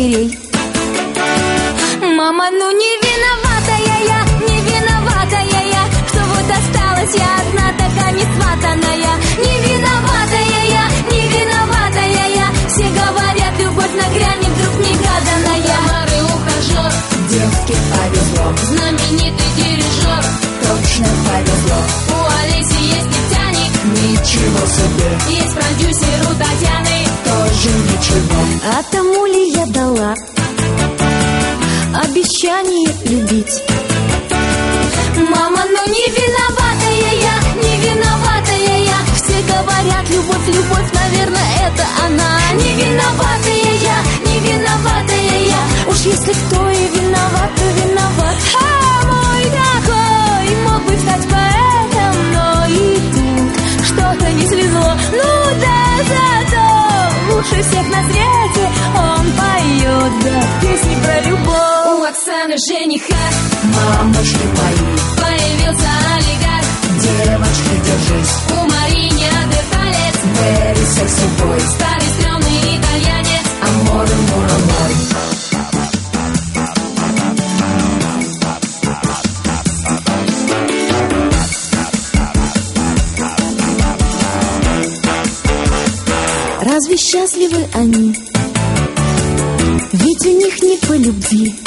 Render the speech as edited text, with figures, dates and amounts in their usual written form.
дверей. Мама, ну не виноватая я, не виноватая я, что вот осталась я одна, такая несватанная. Не виноватая я, не виноватая я, все говорят, любовь нагрянет вдруг негаданная. Мары ухажер, девке повезло, знаменитый дирижер, точно повезло. у Олеси есть нефтяник, Ничего себе, есть продюсер у Татьяны, тоже ничего. А тому ли я дала обещание любить? Мама, ну не виноватая я, не виноватая я, все говорят, любовь, любовь, наверное, это она. Не виноватая я, не виноватая я, уж если кто и виноват, то виноват. А мой такой мог бы стать поэтом, но и тут что-то не слезло. Ну да, зато лучше всех на свете он поет, да, песни про любовь. у Оксаны жениха Мамочки мои, появился олигарх, девочки, держись, у Марии неандерталец, Very sexy boy, старый стрёмный итальянец. амор, амор, амор. Разве счастливы они? Ведь у них не по любви.